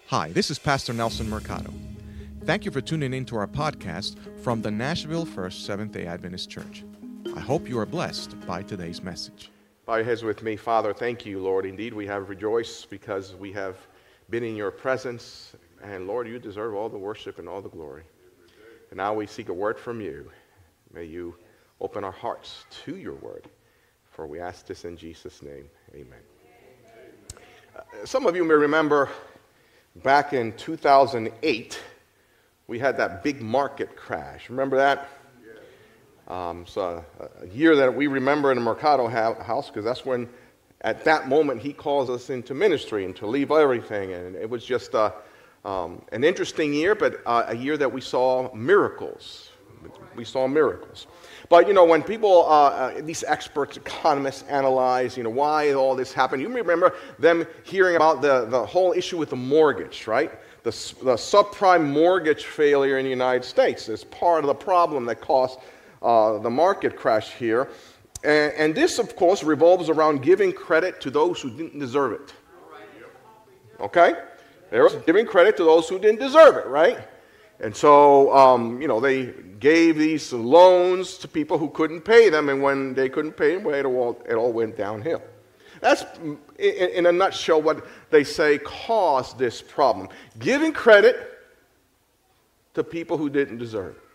Hi, this is Pastor Nelson Mercado. Thank you for tuning in to our podcast from the Nashville First Seventh-day Adventist Church. I hope you are blessed by today's message. Bow your heads with me. Father, thank you, Lord. Indeed, we have rejoiced because we have been in your presence. And Lord, you deserve all the worship and all the glory. And now we seek a word from you. May you open our hearts to your word. For we ask this in Jesus' name. Amen. Some of you may remember back in 2008, we had that big market crash. Remember that? So a year that we remember in the Mercado house, because that's when, at that moment, he calls us into ministry and to leave everything. And it was just an interesting year, but a year that we saw miracles. We saw miracles. But, you know, when people, these experts, economists, analyze, why all this happened, you remember them hearing about the whole issue with the mortgage, right? The subprime mortgage failure in the United States is part of the problem that caused the market crash here. And this, of course, revolves around giving credit to those who didn't deserve it. Okay? They're giving credit to those who didn't deserve it, right? And so, they gave these loans to people who couldn't pay them, and when they couldn't pay them, it all went downhill. That's, in a nutshell, what they say caused this problem. Giving credit to people who didn't deserve it.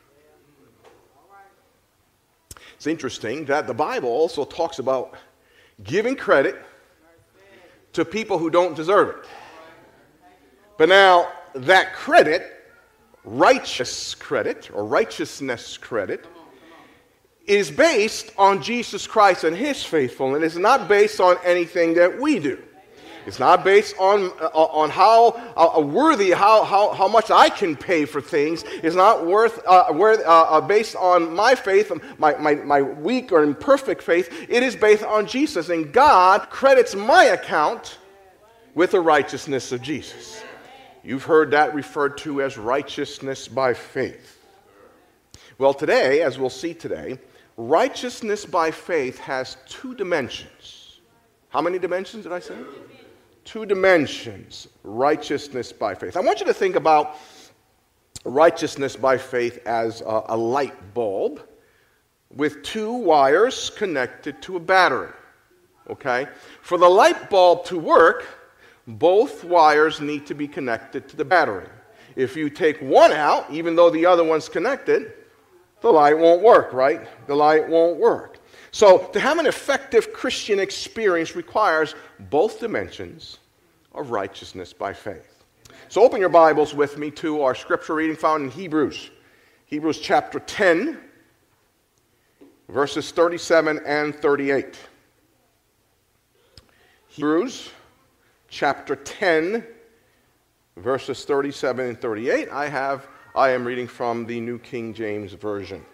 It's interesting that the Bible also talks about giving credit to people who don't deserve it. But now, that credit, righteous credit or righteousness credit, is based on Jesus Christ and his faithfulness. It's not based on anything that we do. It's not based on how worthy, how much I can pay for things. It's not based on my faith, my weak or imperfect faith. It is based on Jesus. And God credits my account with the righteousness of Jesus. You've heard that referred to as righteousness by faith. Well, today, as we'll see today, righteousness by faith has two dimensions. How many dimensions did I say? Two dimensions, righteousness by faith. I want you to think about righteousness by faith as a light bulb with two wires connected to a battery. Okay? For the light bulb to work, both wires need to be connected to the battery. If you take one out, even though the other one's connected, the light won't work, right? The light won't work. So to have an effective Christian experience requires both dimensions of righteousness by faith. So open your Bibles with me to our scripture reading found in Hebrews. Hebrews chapter 10, verses 37 and 38. Hebrews chapter 10, verses 37 and 38. I am reading from the New King James Version.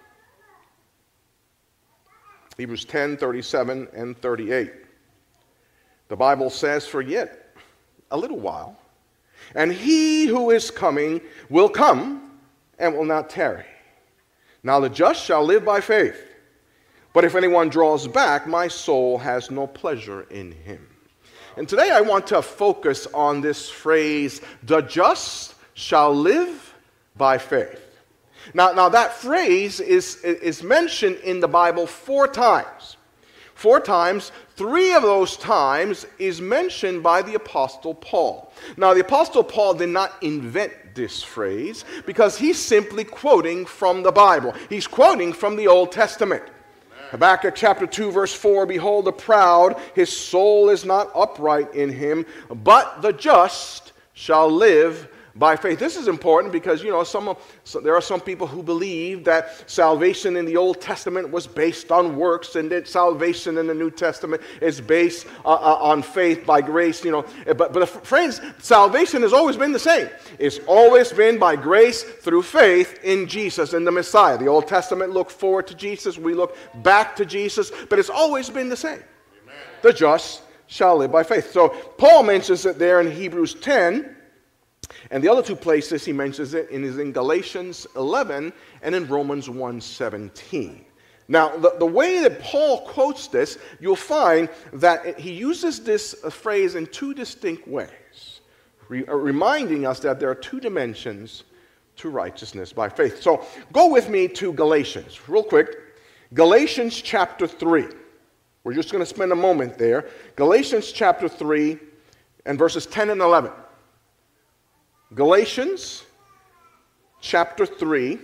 Hebrews 10, 37 and 38. The Bible says, "For yet a little while, and he who is coming will come and will not tarry. Now the just shall live by faith. But if anyone draws back, my soul has no pleasure in him." And today I want to focus on this phrase, "the just shall live by faith." Now that phrase is mentioned in the Bible 4 times. 4 times, 3 of those times is mentioned by the Apostle Paul. Now the Apostle Paul did not invent this phrase because he's simply quoting from the Bible. He's quoting from the Old Testament. Habakkuk chapter 2 verse 4, "Behold the proud, his soul is not upright in him, but the just shall live by faith." This is important because, there are some people who believe that salvation in the Old Testament was based on works and that salvation in the New Testament is based on faith by grace, But friends, salvation has always been the same. It's always been by grace through faith in Jesus and the Messiah. The Old Testament looked forward to Jesus. We look back to Jesus. But it's always been the same. Amen. The just shall live by faith. So Paul mentions it there in Hebrews 10. And the other 2 places he mentions it is in Galatians 11 and in Romans 1:17. Now, the way that Paul quotes this, you'll find that he uses this phrase in 2 distinct ways. reminding us that there are two dimensions to righteousness by faith. So go with me to Galatians, real quick. Galatians chapter 3. We're just going to spend a moment there. Galatians chapter 3 and verses 10 and 11. Galatians chapter 3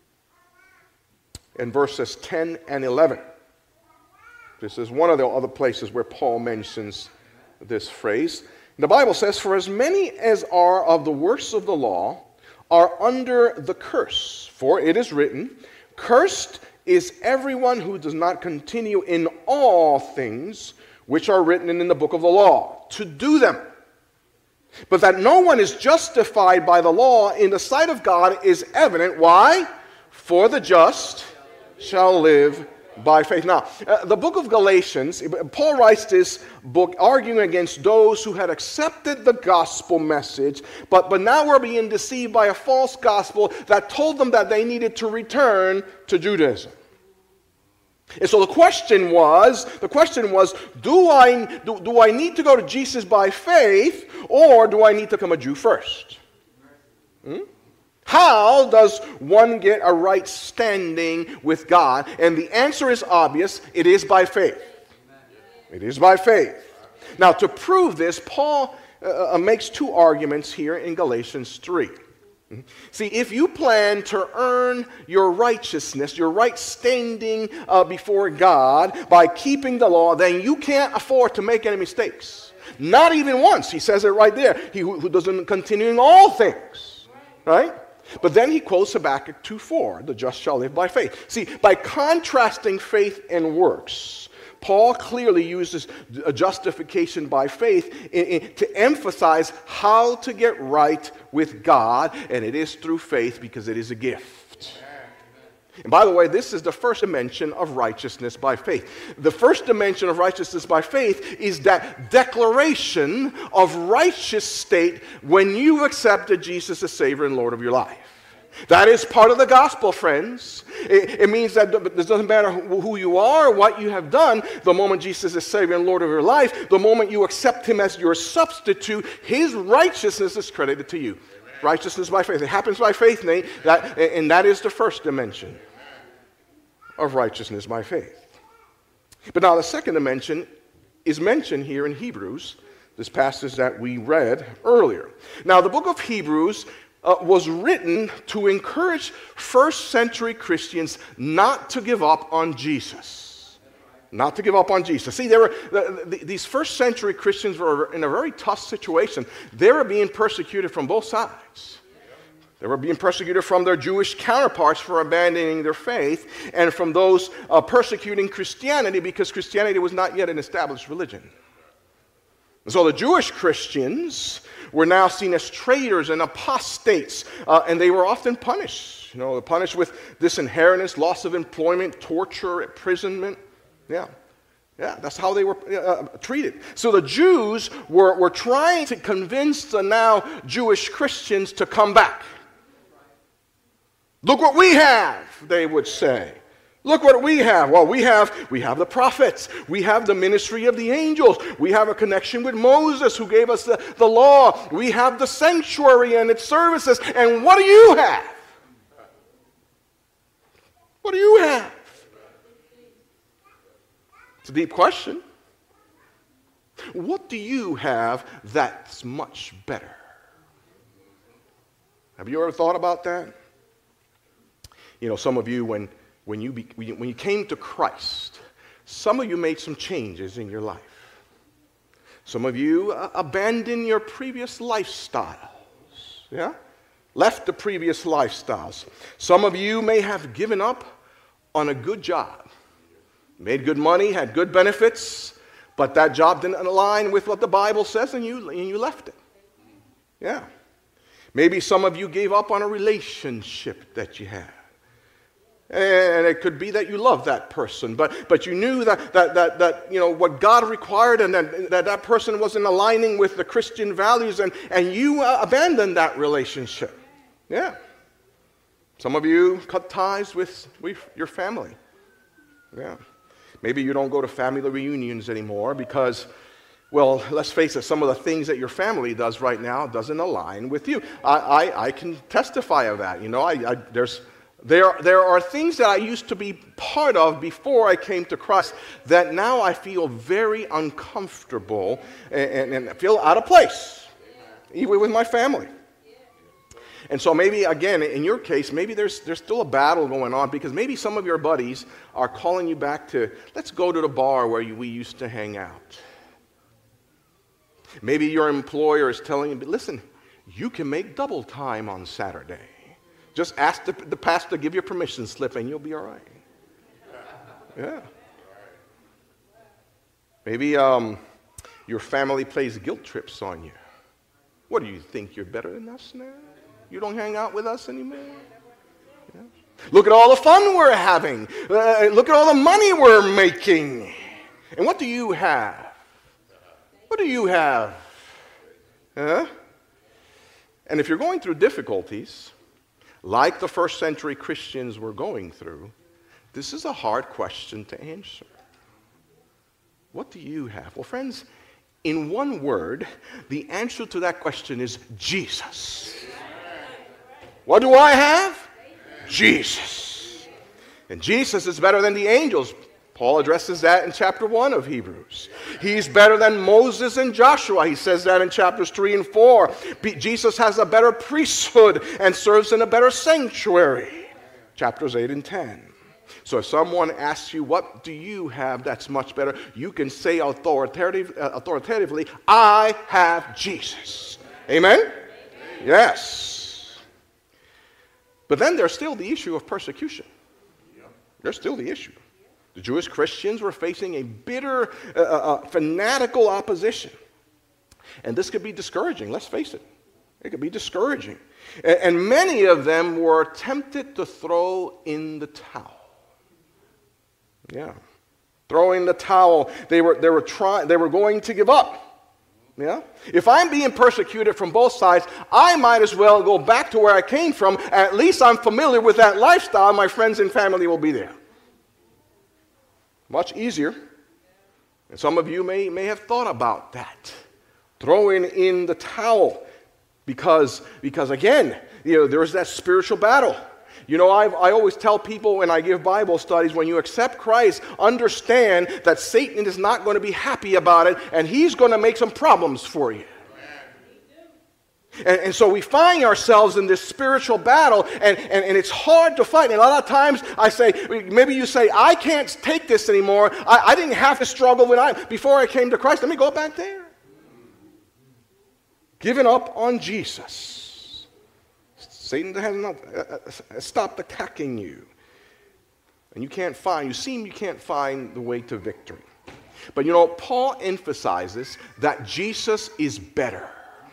and verses 10 and 11. This is one of the other places where Paul mentions this phrase. The Bible says, "For as many as are of the works of the law are under the curse. For it is written, Cursed is everyone who does not continue in all things which are written in the book of the law, to do them. But that no one is justified by the law in the sight of God is evident." Why? "For the just shall live by faith." Now, the book of Galatians, Paul writes this book arguing against those who had accepted the gospel message, but now were being deceived by a false gospel that told them that they needed to return to Judaism. And so the question was, do I need to go to Jesus by faith, or do I need to become a Jew first? How does one get a right standing with God? And the answer is obvious. It is by faith. It is by faith. Now, to prove this, Paul makes two arguments here in Galatians 3. See, if you plan to earn your righteousness, your right standing before God by keeping the law, then you can't afford to make any mistakes. Not even once. He says it right there. He who doesn't continue in all things. Right? But then he quotes Habakkuk 2:4, "The just shall live by faith." See, by contrasting faith and works, Paul clearly uses a justification by faith to emphasize how to get right with God, and it is through faith because it is a gift. And by the way, this is the first dimension of righteousness by faith. The first dimension of righteousness by faith is that declaration of righteous state when you've accepted Jesus as Savior and Lord of your life. That is part of the gospel, friends. It means that it doesn't matter who you are or what you have done. The moment Jesus is Savior and Lord of your life, the moment you accept Him as your substitute, His righteousness is credited to you. Righteousness by faith. It happens by faith, Nate, and that is the first dimension of righteousness by faith. But now the second dimension is mentioned here in Hebrews, this passage that we read earlier. Now the book of Hebrews was written to encourage first century Christians not to give up on Jesus. Not to give up on Jesus. See, these first century Christians were in a very tough situation. They were being persecuted from both sides. They were being persecuted from their Jewish counterparts for abandoning their faith, and from those persecuting Christianity because Christianity was not yet an established religion. And so the Jewish Christians were now seen as traitors and apostates, and they were often punished. Punished with disinheritance, loss of employment, torture, imprisonment. Yeah, that's how they were treated. So the Jews were trying to convince the now Jewish Christians to come back. Look what we have, they would say. Look what we have. Well, we have the prophets. We have the ministry of the angels. We have a connection with Moses who gave us the law. We have the sanctuary and its services. And what do you have? What do you have? It's a deep question. What do you have that's much better? Have you ever thought about that? Some of you, when you came to Christ, some of you made some changes in your life. Some of you abandoned your previous lifestyles. Yeah? Left the previous lifestyles. Some of you may have given up on a good job. Made good money, had good benefits, but that job didn't align with what the Bible says, and you left it. Yeah. Maybe some of you gave up on a relationship that you had. And it could be that you loved that person, but you knew that what God required, and that person wasn't aligning with the Christian values, and you abandoned that relationship. Yeah. Some of you cut ties with your family. Yeah. Maybe you don't go to family reunions anymore because Well, let's face it, some of the things that your family does right now doesn't align with you. I can testify of that. You know, there are things that I used to be part of before I came to Christ that now I feel very uncomfortable and feel out of place, even with my family. And so maybe, again, in your case, maybe there's still a battle going on because maybe some of your buddies are calling you back to, let's go to the bar where we used to hang out. Maybe your employer is telling you, listen, you can make double time on Saturday. Just ask the pastor to give you a permission slip and you'll be all right. Yeah. Maybe your family plays guilt trips on you. What do you think, you're better than us now? You don't hang out with us anymore? Yeah. Look at all the fun we're having. Look at all the money we're making. And what do you have? What do you have? Huh? And if you're going through difficulties, like the first century Christians were going through, this is a hard question to answer. What do you have? Well, friends, in one word, the answer to that question is Jesus. What do I have? Jesus. And Jesus is better than the angels. Paul addresses that in chapter 1 of Hebrews. He's better than Moses and Joshua. He says that in chapters 3 and 4. Jesus has a better priesthood and serves in a better sanctuary. Chapters 8 and 10. So if someone asks you, what do you have that's much better? You can say authoritatively, I have Jesus. Amen? Yes. But then there's still the issue of persecution. There's still the issue. The Jewish Christians were facing a bitter, fanatical opposition. And this could be discouraging, let's face it. It could be discouraging. And many of them were tempted to throw in the towel. Yeah. Throw in the towel. They were going to give up. Yeah? If I'm being persecuted from both sides, I might as well go back to where I came from. At least I'm familiar with that lifestyle. My friends and family will be there. Much easier. And some of you may have thought about that. Throwing in the towel. Because again, there's that spiritual battle. I always tell people when I give Bible studies, when you accept Christ, understand that Satan is not going to be happy about it, and he's going to make some problems for you. And so we find ourselves in this spiritual battle, and it's hard to fight. And a lot of times I say, maybe you say, I can't take this anymore. I didn't have to struggle before I came to Christ. Let me go back there. Giving up on Jesus. Satan has not stopped attacking you. And you can't find the way to victory. But Paul emphasizes that Jesus is better.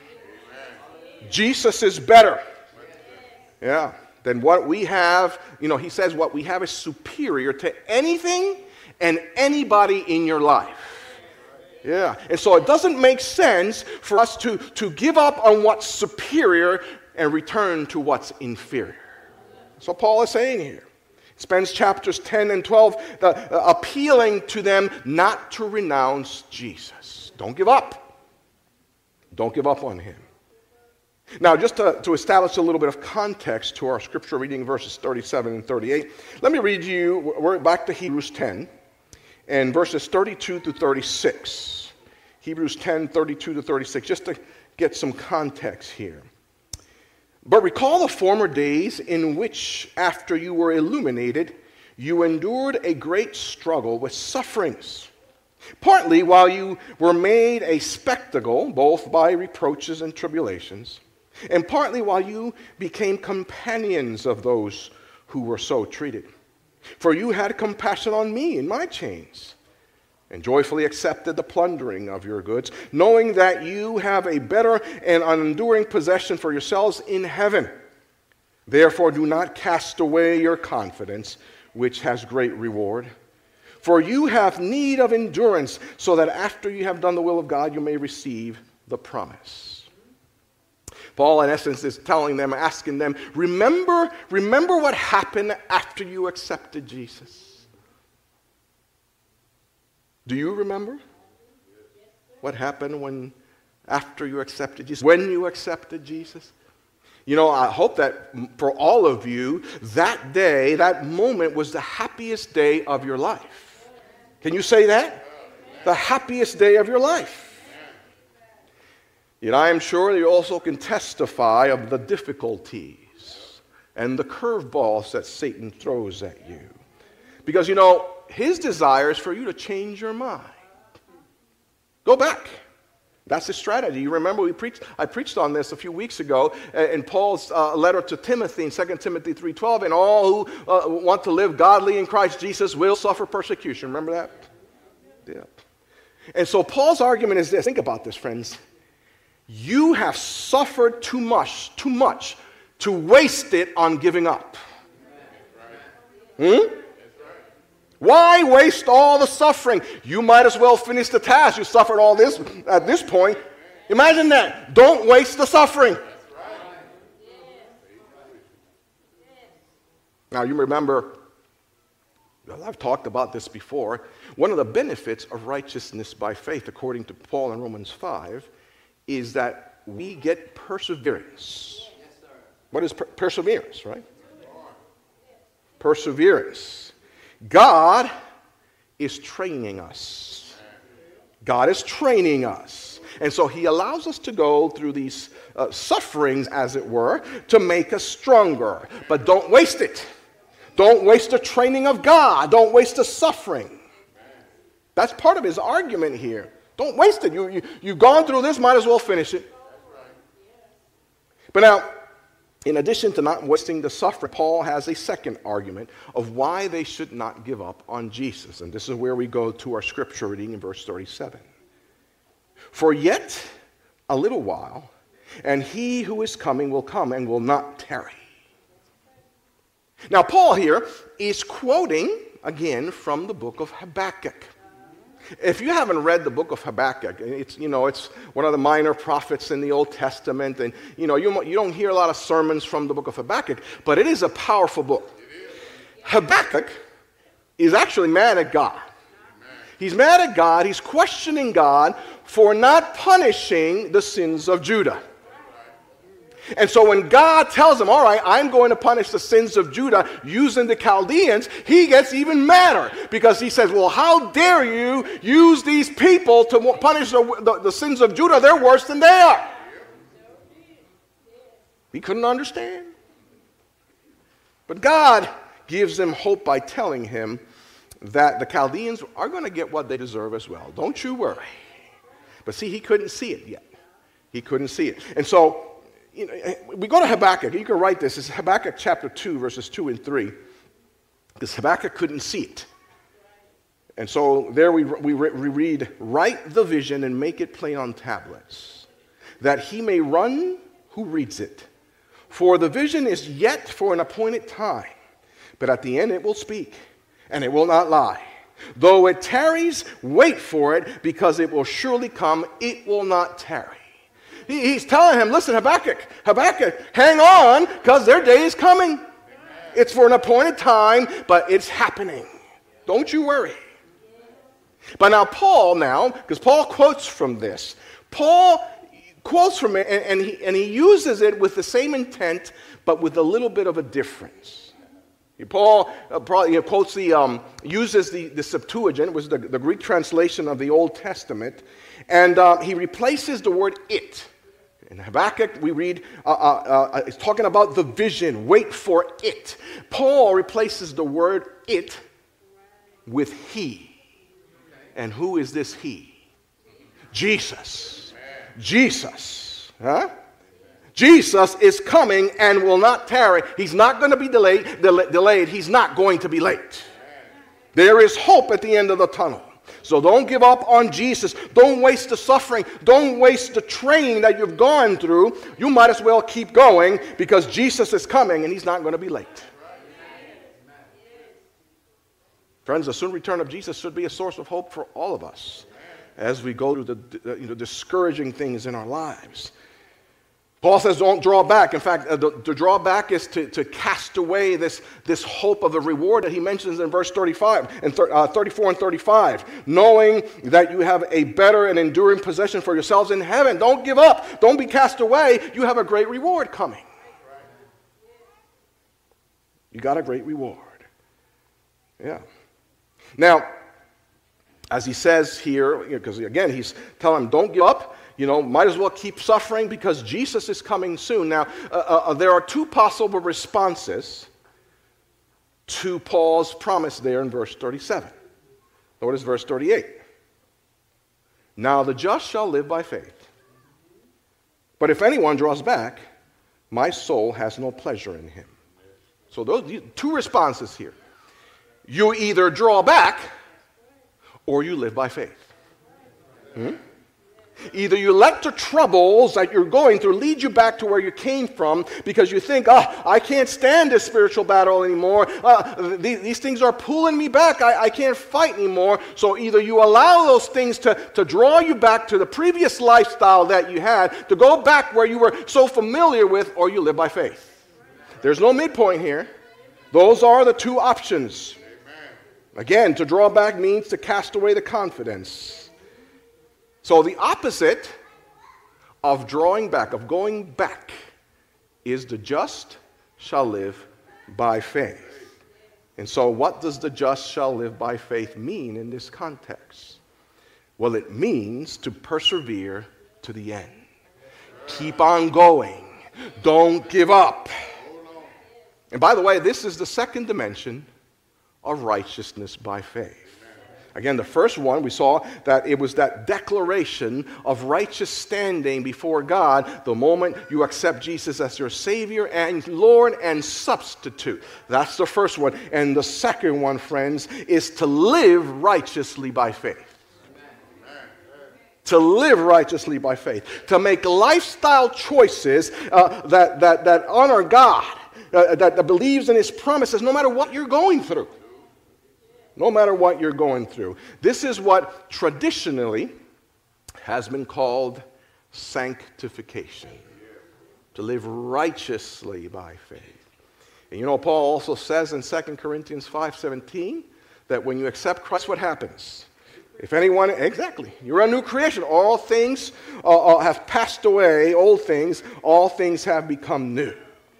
Jesus is better. Yeah. Than what we have. He says what we have is superior to anything and anybody in your life. Yeah. And so it doesn't make sense for us to give up on what's superior and return to what's inferior. That's what Paul is saying here. He spends chapters 10 and 12 appealing to them not to renounce Jesus. Don't give up. Don't give up on him. Now, just to establish a little bit of context to our scripture reading, verses 37 and 38, let me read you, we're back to Hebrews 10, and verses 32 to 36. Hebrews 10, 32 to 36, just to get some context here. But recall the former days in which, after you were illuminated, you endured a great struggle with sufferings, partly while you were made a spectacle, both by reproaches and tribulations, and partly while you became companions of those who were so treated. For you had compassion on me in my chains, and joyfully accepted the plundering of your goods, knowing that you have a better and unenduring possession for yourselves in heaven. Therefore do not cast away your confidence, which has great reward. For you have need of endurance, so that after you have done the will of God, you may receive the promise. Paul, in essence, is telling them, asking them, remember what happened after you accepted Jesus. Do you remember? what happened after you accepted Jesus, when you accepted Jesus? You know, I hope that for all of you, that day, that moment was the happiest day of your life. Can you say that? The happiest day of your life. Yet I am sure you also can testify of the difficulties and the curveballs that Satan throws at you. Because, you know, his desire is for you to change your mind. Go back. That's his strategy. You remember I preached on this a few weeks ago in Paul's letter to Timothy in 2 Timothy 3:12, and all who want to live godly in Christ Jesus will suffer persecution. Remember that? Yeah. And so Paul's argument is this. Think about this, friends. You have suffered too much to waste it on giving up. Why waste all the suffering? You might as well finish the task. You suffered all this at this point. Imagine that. Don't waste the suffering. Now, you remember, I've talked about this before. One of the benefits of righteousness by faith, according to Paul in Romans 5, is that we get perseverance. What is perseverance, right? Perseverance. God is training us. God is training us. And so he allows us to go through these sufferings, as it were, to make us stronger. But don't waste it. Don't waste the training of God. Don't waste the suffering. That's part of his argument here. Don't waste it. You've gone through this, might as well finish it. But now, in addition to not wasting the suffering, Paul has a second argument of why they should not give up on Jesus. And this is where we go to our scripture reading in verse 37. For yet a little while, and he who is coming will come and will not tarry. Now, Paul here is quoting, again, from the book of Habakkuk. If you haven't read the book of Habakkuk, it's one of the minor prophets in the Old Testament, and you don't hear a lot of sermons from the book of Habakkuk, but it is a powerful book. Habakkuk is actually mad at God. He's mad at God. He's questioning God for not punishing the sins of Judah. And so when God tells him, all right, I'm going to punish the sins of Judah using the Chaldeans, he gets even madder because he says, well, how dare you use these people to punish the sins of Judah? They're worse than they are. He couldn't understand. But God gives him hope by telling him that the Chaldeans are going to get what they deserve as well. Don't you worry. But see, he couldn't see it yet. He couldn't see it. And so, we go to Habakkuk. You can write this. It's Habakkuk chapter 2, verses 2 and 3. Because Habakkuk couldn't see it. And so there we read, write the vision and make it plain on tablets, that he may run who reads it. For the vision is yet for an appointed time, but at the end it will speak, and it will not lie. Though it tarries, wait for it, because it will surely come. It will not tarry. He's telling him, listen, Habakkuk, hang on, because their day is coming. Amen. It's for an appointed time, but it's happening. Don't you worry. But now Paul, because Paul quotes from this. Paul quotes from it, and he uses it with the same intent, but with a little bit of a difference. Paul quotes uses the Septuagint, which is the Greek translation of the Old Testament, and he replaces the word it. In Habakkuk, we read, it's talking about the vision, wait for it. Paul replaces the word it with he. And who is this he? Jesus. Jesus. Huh? Jesus is coming and will not tarry. He's not going to be delayed. He's not going to be late. There is hope at the end of the tunnel. So don't give up on Jesus. Don't waste the suffering. Don't waste the training that you've gone through. You might as well keep going because Jesus is coming and he's not going to be late. Friends, the soon return of Jesus should be a source of hope for all of us as we go through the discouraging things in our lives. Paul says don't draw back. In fact, the drawback is to cast away this hope of the reward that he mentions in verse 35 and 34 and 35, knowing that you have a better and enduring possession for yourselves in heaven. Don't give up. Don't be cast away. You have a great reward coming. You got a great reward. Yeah. Now, as he says here, because again, he's telling them, don't give up. Might as well keep suffering because Jesus is coming soon. Now, there are two possible responses to Paul's promise there in verse 37. Notice verse 38. Now the just shall live by faith. But if anyone draws back, my soul has no pleasure in him. So those two responses here. You either draw back or you live by faith. Either you let the troubles that you're going through lead you back to where you came from because you think, I can't stand this spiritual battle anymore. These things are pulling me back. I can't fight anymore. So either you allow those things to draw you back to the previous lifestyle that you had, to go back where you were so familiar with, or you live by faith. There's no midpoint here. Those are the two options. Again, to draw back means to cast away the confidence. So the opposite of drawing back, of going back, is the just shall live by faith. And so what does the just shall live by faith mean in this context? Well, it means to persevere to the end. Keep on going. Don't give up. And by the way, this is the second dimension of righteousness by faith. Again, the first one, we saw that it was that declaration of righteous standing before God the moment you accept Jesus as your Savior and Lord and substitute. That's the first one. And the second one, friends, is to live righteously by faith. To live righteously by faith. To make lifestyle choices that honor God, that believes in His promises no matter what you're going through. No matter what you're going through. This is what traditionally has been called sanctification. To live righteously by faith. And Paul also says in 2 Corinthians 5:17 that when you accept Christ, what happens? If anyone, exactly, you're a new creation. All things have passed away, old things, all things have become new.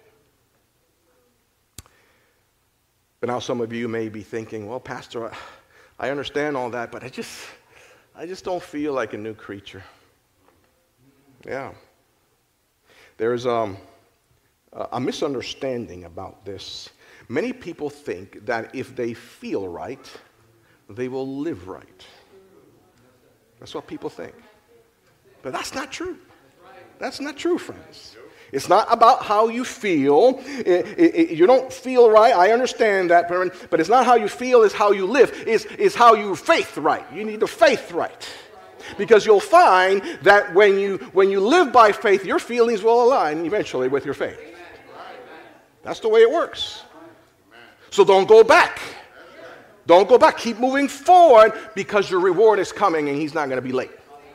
But now some of you may be thinking, well, Pastor, I understand all that, but I just don't feel like a new creature. Yeah. There's a misunderstanding about this. Many people think that if they feel right, they will live right. That's what people think. But that's not true. That's not true, friends. It's not about how you feel. You don't feel right. I understand that, but it's not how you feel, it's how you live. It's how you faith right. You need the faith right. Because you'll find that when you live by faith, your feelings will align eventually with your faith. That's the way it works. So don't go back. Don't go back. Keep moving forward because your reward is coming and He's not going to be late.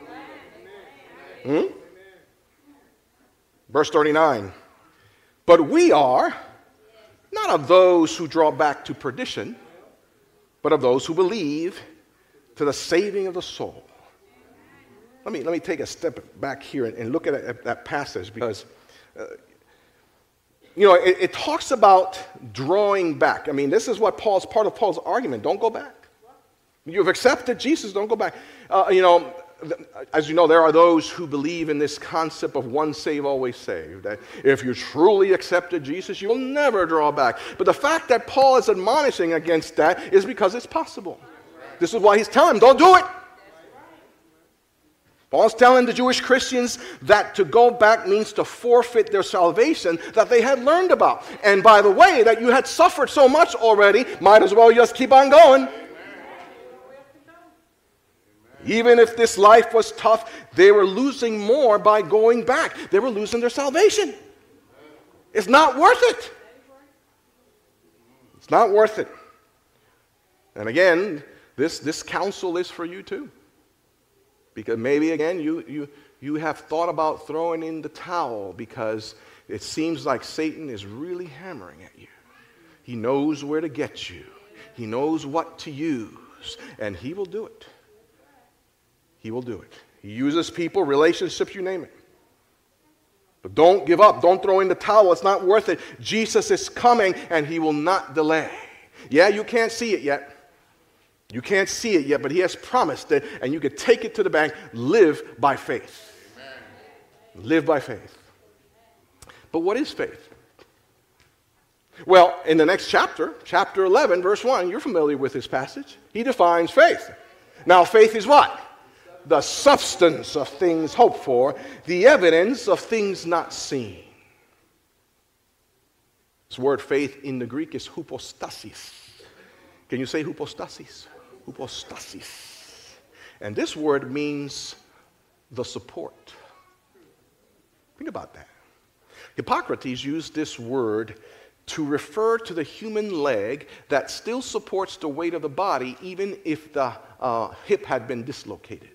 Verse 39, but we are not of those who draw back to perdition, but of those who believe to the saving of the soul. Let me take a step back here and look at that passage because, it talks about drawing back. I mean, this is what part of Paul's argument. Don't go back. You've accepted Jesus, don't go back. As you know, there are those who believe in this concept of once saved, always saved. That if you truly accepted Jesus, you'll never draw back. But the fact that Paul is admonishing against that is because it's possible. This is why he's telling them, don't do it. Paul's telling the Jewish Christians that to go back means to forfeit their salvation that they had learned about. And by the way, that you had suffered so much already, might as well just keep on going. Even if this life was tough, they were losing more by going back. They were losing their salvation. It's not worth it. It's not worth it. And again, this counsel is for you too. Because maybe again, You have thought about throwing in the towel because it seems like Satan is really hammering at you. He knows where to get you. He knows what to use, and he will do it. He will do it. He uses people, relationships, you name it. But don't give up. Don't throw in the towel. It's not worth it. Jesus is coming, and he will not delay. Yeah, you can't see it yet. You can't see it yet, but he has promised it, and you can take it to the bank. Live by faith. Amen. Live by faith. But what is faith? Well, in the next chapter, chapter 11, verse 1, you're familiar with this passage. He defines faith. Now, faith is what? The substance of things hoped for, the evidence of things not seen. This word faith in the Greek is hypostasis. Can you say hypostasis? Hypostasis. And this word means the support. Think about that. Hippocrates used this word to refer to the human leg that still supports the weight of the body even if the hip had been dislocated.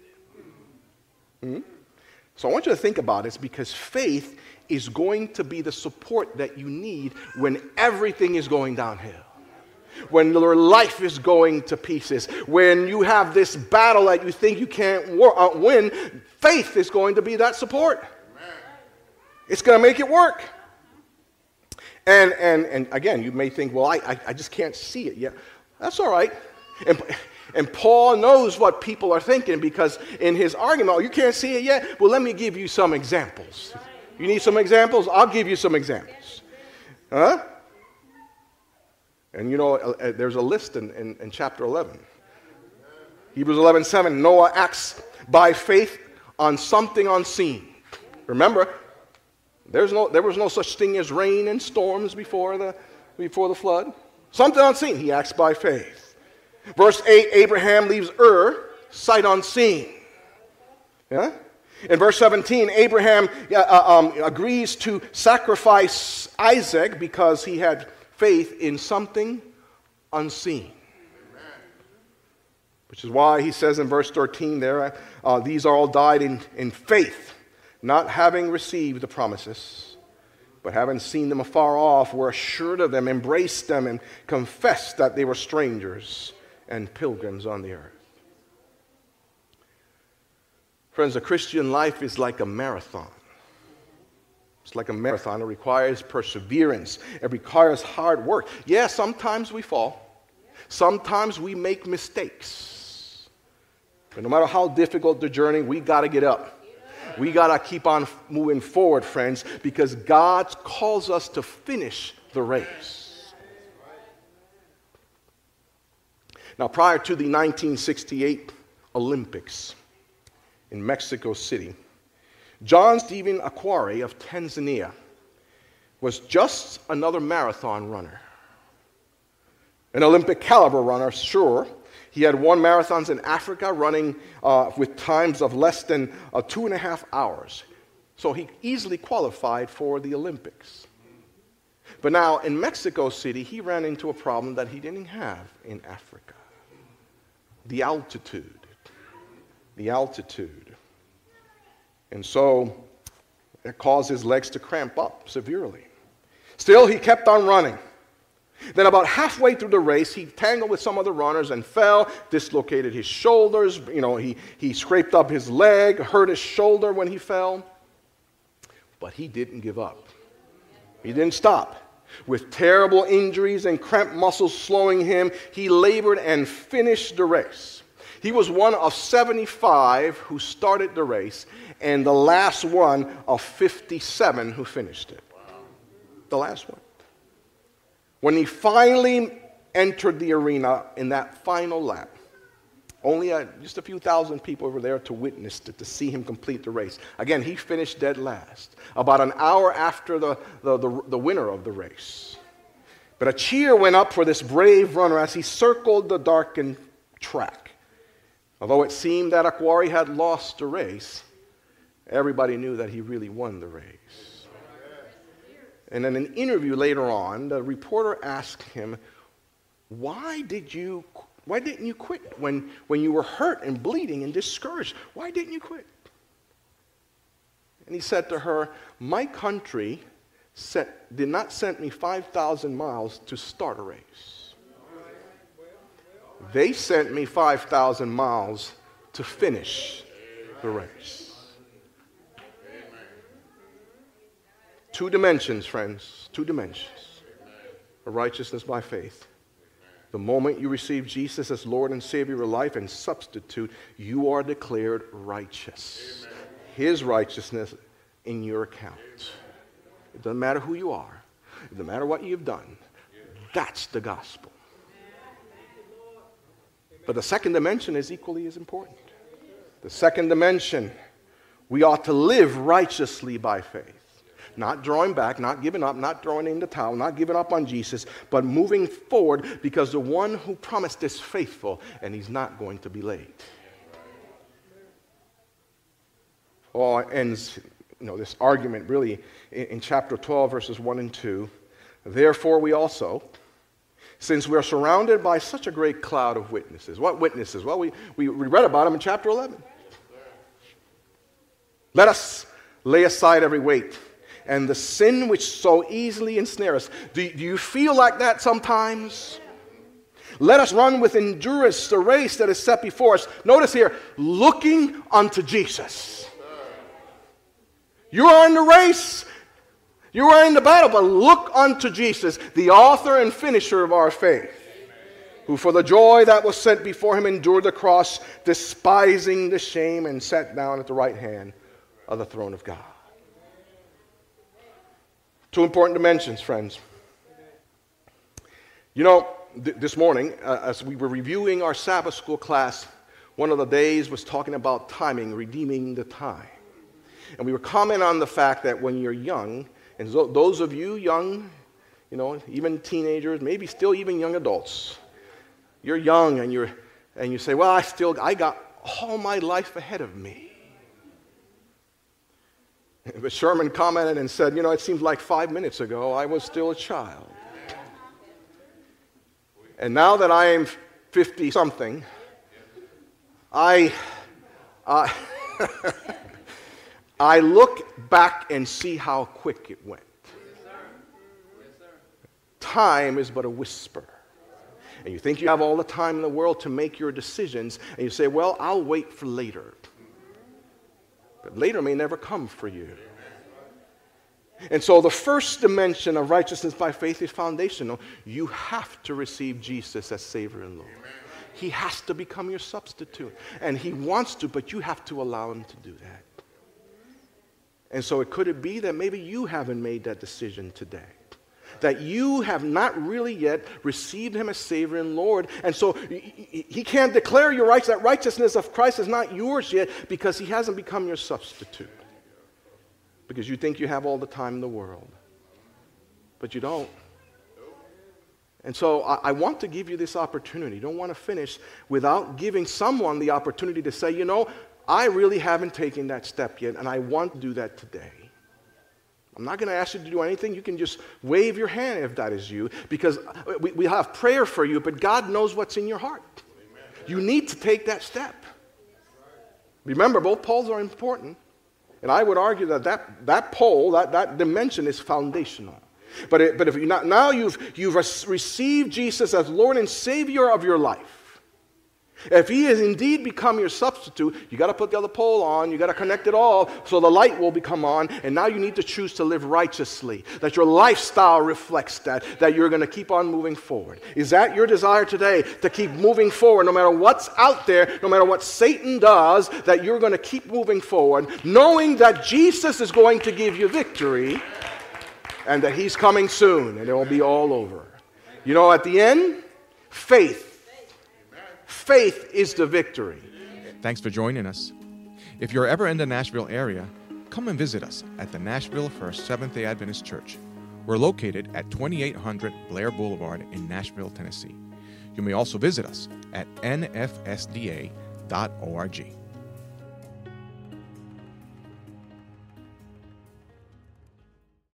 So I want you to think about this, because faith is going to be the support that you need when everything is going downhill. When your life is going to pieces. When you have this battle that you think you can't win, faith is going to be that support. Amen. It's going to make it work. And again, you may think, well, I just can't see it yet. That's all right. And Paul knows what people are thinking, because in his argument, oh, you can't see it yet? Well, let me give you some examples. You need some examples? I'll give you some examples. Huh? And you know, there's a list in chapter 11. Hebrews 11:7, Noah acts by faith on something unseen. Remember, there was no such thing as rain and storms before the flood. Something unseen. He acts by faith. Verse 8, Abraham leaves Ur, sight unseen. Yeah? In verse 17, Abraham agrees to sacrifice Isaac because he had faith in something unseen. Amen. Which is why he says in verse 13 there, these all died in faith, not having received the promises, but having seen them afar off, were assured of them, embraced them, and confessed that they were strangers and pilgrims on the earth. Friends, the Christian life is like a marathon. It's like a marathon. It requires perseverance. It requires hard work. Yeah, sometimes we fall. Sometimes we make mistakes. But no matter how difficult the journey, we got to get up. We got to keep on moving forward, friends, because God calls us to finish the race. Now, prior to the 1968 Olympics in Mexico City, John Stephen Akhwari of Tanzania was just another marathon runner. An Olympic caliber runner, sure. He had won marathons in Africa, running with times of less than 2.5 hours. So he easily qualified for the Olympics. But now in Mexico City, he ran into a problem that he didn't have in Africa. The altitude. The altitude. And so it caused his legs to cramp up severely. Still, he kept on running. Then about halfway through the race, he tangled with some other runners and fell, dislocated his shoulders. You know, he scraped up his leg, hurt his shoulder when he fell. But he didn't give up. He didn't stop. With terrible injuries and cramped muscles slowing him, he labored and finished the race. He was one of 75 who started the race, and the last one of 57 who finished it. The last one. When he finally entered the arena in that final lap, only just a few thousand people were there to witness it, to see him complete the race. Again, he finished dead last, about an hour after the winner of the race. But a cheer went up for this brave runner as he circled the darkened track. Although it seemed that Akhwari had lost the race, everybody knew that he really won the race. And in an interview later on, the reporter asked him, why didn't you quit when you were hurt and bleeding and discouraged? Why didn't you quit? And he said to her, my country did not send me 5,000 miles to start a race. They sent me 5,000 miles to finish the race. Two dimensions, friends, two dimensions of righteousness by faith. The moment you receive Jesus as Lord and Savior of your life and substitute, you are declared righteous. His righteousness in your account. It doesn't matter who you are. It doesn't matter what you've done. That's the gospel. But the second dimension is equally as important. The second dimension, we ought to live righteously by faith. Not drawing back, not giving up, not throwing in the towel, not giving up on Jesus, but moving forward because the one who promised is faithful and he's not going to be late. Oh, it ends, this argument really in chapter 12, verses 1 and 2. Therefore we also, since we are surrounded by such a great cloud of witnesses. What witnesses? Well, we read about them in chapter 11. Let us lay aside every weight and the sin which so easily ensnares us. Do you feel like that sometimes? Let us run with endurance the race that is set before us. Notice here, looking unto Jesus. You are in the race. You are in the battle, but look unto Jesus, the author and finisher of our faith, who for the joy that was set before him endured the cross, despising the shame, and sat down at the right hand of the throne of God. Two important dimensions, friends. This morning, as we were reviewing our Sabbath school class, one of the days was talking about timing, redeeming the time. And we were commenting on the fact that when you're young, and those of you young, even teenagers, maybe still even young adults, you're young and you say, well, I got all my life ahead of me. But Sherman commented and said, it seems like 5 minutes ago I was still a child. And now that I am 50-something, I look back and see how quick it went. Time is but a whisper. And you think you have all the time in the world to make your decisions, and you say, well, I'll wait for later. But later may never come for you. And so the first dimension of righteousness by faith is foundational. You have to receive Jesus as Savior and Lord. Amen. He has to become your substitute. And he wants to, but you have to allow him to do that. And so could it be that maybe you haven't made that decision today? That you have not really yet received him as Savior and Lord. And so he can't declare your rights. That righteousness of Christ is not yours yet because he hasn't become your substitute. Because you think you have all the time in the world. But you don't. And so I want to give you this opportunity. Don't want to finish without giving someone the opportunity to say, I really haven't taken that step yet, and I want to do that today. I'm not going to ask you to do anything. You can just wave your hand if that is you, because we have prayer for you, but God knows what's in your heart. Amen. You need to take that step. Remember, both poles are important, and I would argue that pole, that dimension is foundational. But if you now you've received Jesus as Lord and Savior of your life. If he has indeed become your substitute, you got to put the other pole on, you got to connect it all so the light will become on, and now you need to choose to live righteously, that your lifestyle reflects that you're going to keep on moving forward. Is that your desire today, to keep moving forward no matter what's out there, no matter what Satan does, that you're going to keep moving forward, knowing that Jesus is going to give you victory and that he's coming soon and it will be all over? At the end, faith. Faith is the victory. Thanks for joining us. If you're ever in the Nashville area, come and visit us at the Nashville First Seventh-day Adventist Church. We're located at 2800 Blair Boulevard in Nashville, Tennessee. You may also visit us at nfsda.org.